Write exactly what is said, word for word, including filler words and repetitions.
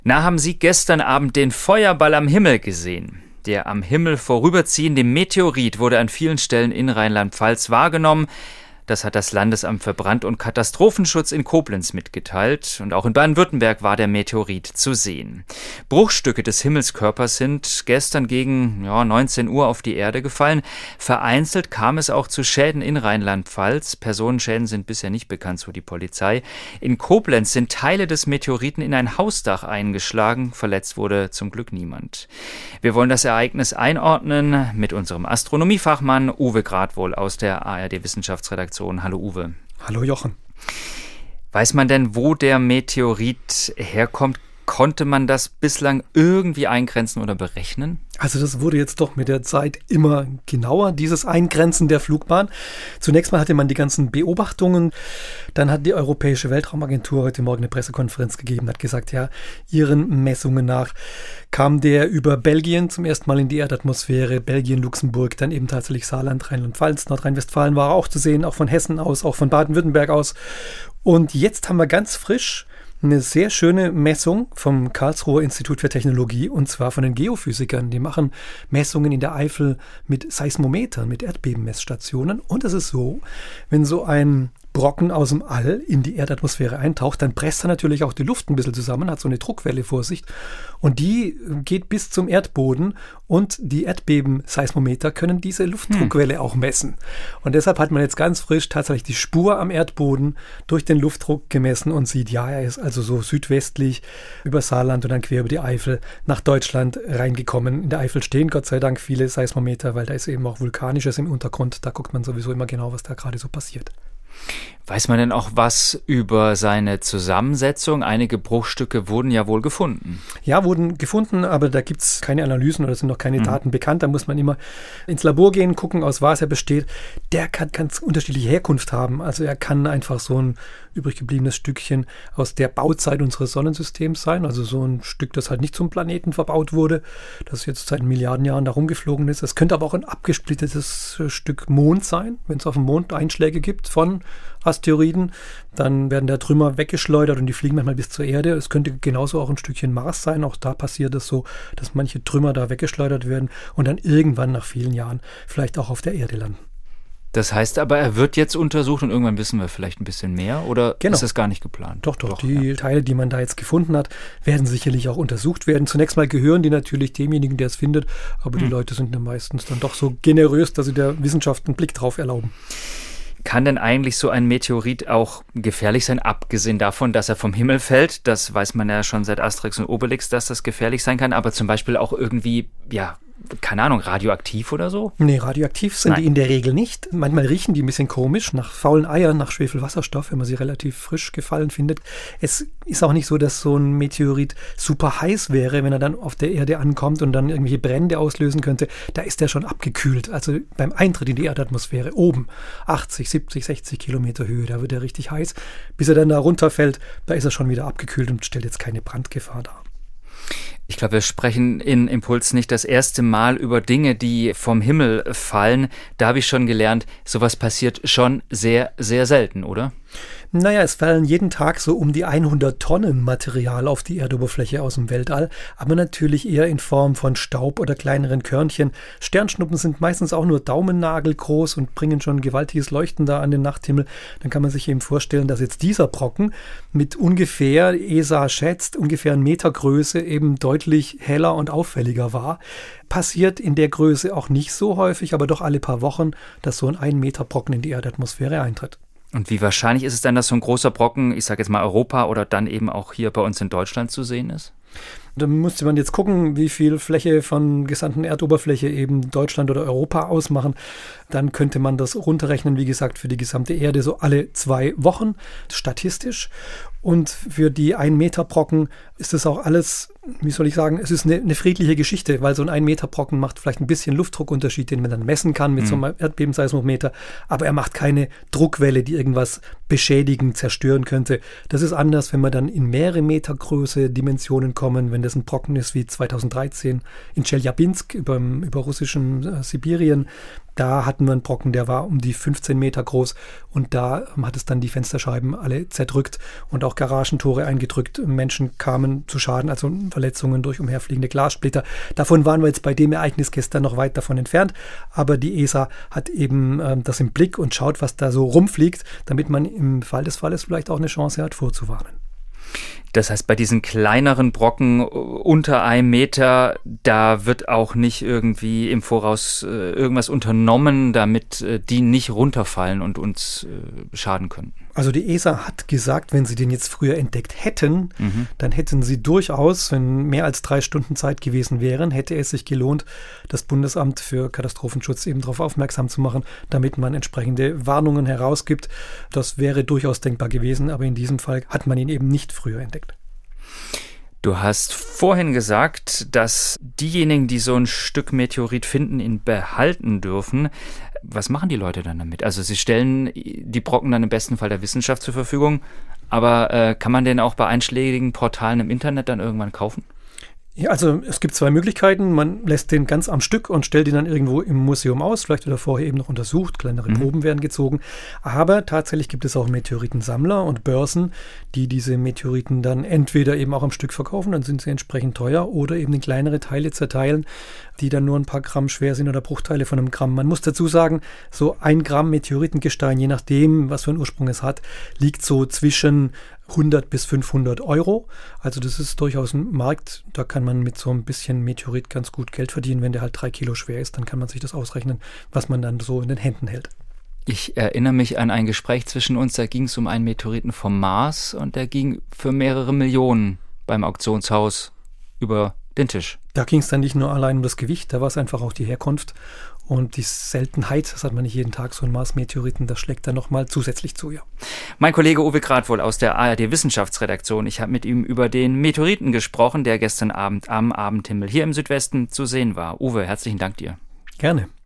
Na, haben Sie gestern Abend den Feuerball am Himmel gesehen? Der am Himmel vorüberziehende Meteorit wurde an vielen Stellen in Rheinland-Pfalz wahrgenommen. Das hat das Landesamt für Brand- und Katastrophenschutz in Koblenz mitgeteilt. Und auch in Baden-Württemberg war der Meteorit zu sehen. Bruchstücke des Himmelskörpers sind gestern gegen ja, neunzehn Uhr auf die Erde gefallen. Vereinzelt kam es auch zu Schäden in Rheinland-Pfalz. Personenschäden sind bisher nicht bekannt, so die Polizei. In Koblenz sind Teile des Meteoriten in ein Hausdach eingeschlagen. Verletzt wurde zum Glück niemand. Wir wollen das Ereignis einordnen mit unserem Astronomiefachmann Uwe Gradwohl aus der A R D-Wissenschaftsredaktion. Hallo Uwe. Hallo Jochen. Weiß man denn, wo der Meteorit herkommt? Konnte man das bislang irgendwie eingrenzen oder berechnen? Also das wurde jetzt doch mit der Zeit immer genauer, dieses Eingrenzen der Flugbahn. Zunächst mal hatte man die ganzen Beobachtungen. Dann hat die Europäische Weltraumagentur heute Morgen eine Pressekonferenz gegeben, hat gesagt, ja, ihren Messungen nach kam der über Belgien zum ersten Mal in die Erdatmosphäre, Belgien, Luxemburg, dann eben tatsächlich Saarland, Rheinland-Pfalz, Nordrhein-Westfalen war auch zu sehen, auch von Hessen aus, auch von Baden-Württemberg aus. Und jetzt haben wir ganz frisch eine sehr schöne Messung vom Karlsruher Institut für Technologie, und zwar von den Geophysikern. Die machen Messungen in der Eifel mit Seismometern, mit Erdbebenmessstationen. Und es ist so, wenn so ein Brocken aus dem All in die Erdatmosphäre eintaucht, dann presst er natürlich auch die Luft ein bisschen zusammen, hat so eine Druckwelle vor sich. Und die geht bis zum Erdboden, und die Erdbeben-Seismometer können diese Luftdruckwelle hm. auch messen. Und deshalb hat man jetzt ganz frisch tatsächlich die Spur am Erdboden durch den Luftdruck gemessen und sieht, ja, er ist also so südwestlich über Saarland und dann quer über die Eifel nach Deutschland reingekommen. In der Eifel stehen Gott sei Dank viele Seismometer, weil da ist eben auch Vulkanisches im Untergrund. Da guckt man sowieso immer genau, was da gerade so passiert. Weiß man denn auch was über seine Zusammensetzung? Einige Bruchstücke wurden ja wohl gefunden. Ja, wurden gefunden, aber da gibt es keine Analysen oder sind noch keine mhm. Daten bekannt. Da muss man immer ins Labor gehen, gucken, aus was er besteht. Der kann ganz unterschiedliche Herkunft haben. Also er kann einfach so ein übrig gebliebenes Stückchen aus der Bauzeit unseres Sonnensystems sein. Also so ein Stück, das halt nicht zum Planeten verbaut wurde, das jetzt seit Milliarden Jahren da rumgeflogen ist. Es könnte aber auch ein abgesplittetes Stück Mond sein, wenn es auf dem Mond Einschläge gibt von Asteroiden, dann werden da Trümmer weggeschleudert und die fliegen manchmal bis zur Erde. Es könnte genauso auch ein Stückchen Mars sein. Auch da passiert es so, dass manche Trümmer da weggeschleudert werden und dann irgendwann nach vielen Jahren vielleicht auch auf der Erde landen. Das heißt aber, er wird jetzt untersucht und irgendwann wissen wir vielleicht ein bisschen mehr, oder genau. Ist das gar nicht geplant? Doch, doch, doch die ja. Teile, die man da jetzt gefunden hat, werden sicherlich auch untersucht werden. Zunächst mal gehören die natürlich demjenigen, der es findet, aber hm. die Leute sind dann meistens dann doch so generös, dass sie der Wissenschaft einen Blick drauf erlauben. Kann denn eigentlich so ein Meteorit auch gefährlich sein, abgesehen davon, dass er vom Himmel fällt? Das weiß man ja schon seit Asterix und Obelix, dass das gefährlich sein kann, aber zum Beispiel auch irgendwie, ja, keine Ahnung, radioaktiv oder so? Nee, radioaktiv sind Nein. die in der Regel nicht. Manchmal riechen die ein bisschen komisch nach faulen Eiern, nach Schwefelwasserstoff, wenn man sie relativ frisch gefallen findet. Es ist auch nicht so, dass so ein Meteorit super heiß wäre, wenn er dann auf der Erde ankommt und dann irgendwelche Brände auslösen könnte. Da ist er schon abgekühlt. Also beim Eintritt in die Erdatmosphäre oben, achtzig, siebzig, sechzig Kilometer Höhe, da wird er richtig heiß. Bis er dann da runterfällt, da ist er schon wieder abgekühlt und stellt jetzt keine Brandgefahr dar. Ich glaube, wir sprechen in Impuls nicht das erste Mal über Dinge, die vom Himmel fallen. Da habe ich schon gelernt, sowas passiert schon sehr, sehr selten, oder? Naja, es fallen jeden Tag so um die hundert Tonnen Material auf die Erdoberfläche aus dem Weltall, aber natürlich eher in Form von Staub oder kleineren Körnchen. Sternschnuppen sind meistens auch nur daumennagelgroß und bringen schon gewaltiges Leuchten da an den Nachthimmel. Dann kann man sich eben vorstellen, dass jetzt dieser Brocken mit ungefähr, E S A schätzt, ungefähr einen Meter Größe eben deutlich heller und auffälliger war. Passiert in der Größe auch nicht so häufig, aber doch alle paar Wochen, dass so ein ein Meter Brocken in die Erdatmosphäre eintritt. Und wie wahrscheinlich ist es denn, dass so ein großer Brocken, ich sage jetzt mal Europa oder dann eben auch hier bei uns in Deutschland zu sehen ist? Da müsste man jetzt gucken, wie viel Fläche von gesamten Erdoberfläche eben Deutschland oder Europa ausmachen. Dann könnte man das runterrechnen, wie gesagt, für die gesamte Erde so alle zwei Wochen statistisch. Und für die ein Meter Brocken ist das auch alles, wie soll ich sagen, es ist eine, eine friedliche Geschichte, weil so ein ein Meter Brocken macht vielleicht ein bisschen Luftdruckunterschied, den man dann messen kann mit mhm. so einem Erdbebenseismometer, aber er macht keine Druckwelle, die irgendwas beschädigen, zerstören könnte. Das ist anders, wenn man dann in mehrere Meter Größe Dimensionen kommt. bekommen, wenn das ein Brocken ist wie zweitausenddreizehn in Tscheljabinsk über, über russischem äh, Sibirien. Da hatten wir einen Brocken, der war um die fünfzehn Meter groß und da ähm, hat es dann die Fensterscheiben alle zerdrückt und auch Garagentore eingedrückt. Menschen kamen zu Schaden, also Verletzungen durch umherfliegende Glassplitter. Davon waren wir jetzt bei dem Ereignis gestern noch weit davon entfernt, aber die E S A hat eben ähm, das im Blick und schaut, was da so rumfliegt, damit man im Fall des Falles vielleicht auch eine Chance hat, vorzuwarnen. Das heißt, bei diesen kleineren Brocken unter einem Meter, da wird auch nicht irgendwie im Voraus äh, irgendwas unternommen, damit äh, die nicht runterfallen und uns äh, schaden könnten. Also die E S A hat gesagt, wenn sie den jetzt früher entdeckt hätten, Mhm. dann hätten sie durchaus, wenn mehr als drei Stunden Zeit gewesen wären, hätte es sich gelohnt, das Bundesamt für Katastrophenschutz eben darauf aufmerksam zu machen, damit man entsprechende Warnungen herausgibt. Das wäre durchaus denkbar gewesen, aber in diesem Fall hat man ihn eben nicht früher entdeckt. Du hast vorhin gesagt, dass diejenigen, die so ein Stück Meteorit finden, ihn behalten dürfen. Was machen die Leute dann damit? Also sie stellen die Brocken dann im besten Fall der Wissenschaft zur Verfügung, aber äh, kann man den auch bei einschlägigen Portalen im Internet dann irgendwann kaufen? Ja, also es gibt zwei Möglichkeiten. Man lässt den ganz am Stück und stellt ihn dann irgendwo im Museum aus. Vielleicht wird er vorher eben noch untersucht, kleinere Mhm. Proben werden gezogen. Aber tatsächlich gibt es auch Meteoritensammler und Börsen, die diese Meteoriten dann entweder eben auch am Stück verkaufen, dann sind sie entsprechend teuer, oder eben in kleinere Teile zerteilen, die dann nur ein paar Gramm schwer sind oder Bruchteile von einem Gramm. Man muss dazu sagen, so ein Gramm Meteoritengestein, je nachdem, was für einen Ursprung es hat, liegt so zwischen hundert bis fünfhundert Euro. Also das ist durchaus ein Markt, da kann man mit so ein bisschen Meteorit ganz gut Geld verdienen. Wenn der halt drei Kilo schwer ist, dann kann man sich das ausrechnen, was man dann so in den Händen hält. Ich erinnere mich an ein Gespräch zwischen uns, da ging es um einen Meteoriten vom Mars und der ging für mehrere Millionen beim Auktionshaus über den Tisch. Da ging es dann nicht nur allein um das Gewicht, da war es einfach auch die Herkunft und die Seltenheit. Das hat man nicht jeden Tag, so ein Mars-Meteoriten, das schlägt dann nochmal zusätzlich zu, ja. Mein Kollege Uwe Gradwohl aus der A R D-Wissenschaftsredaktion. Ich habe mit ihm über den Meteoriten gesprochen, der gestern Abend am Abendhimmel hier im Südwesten zu sehen war. Uwe, herzlichen Dank dir. Gerne.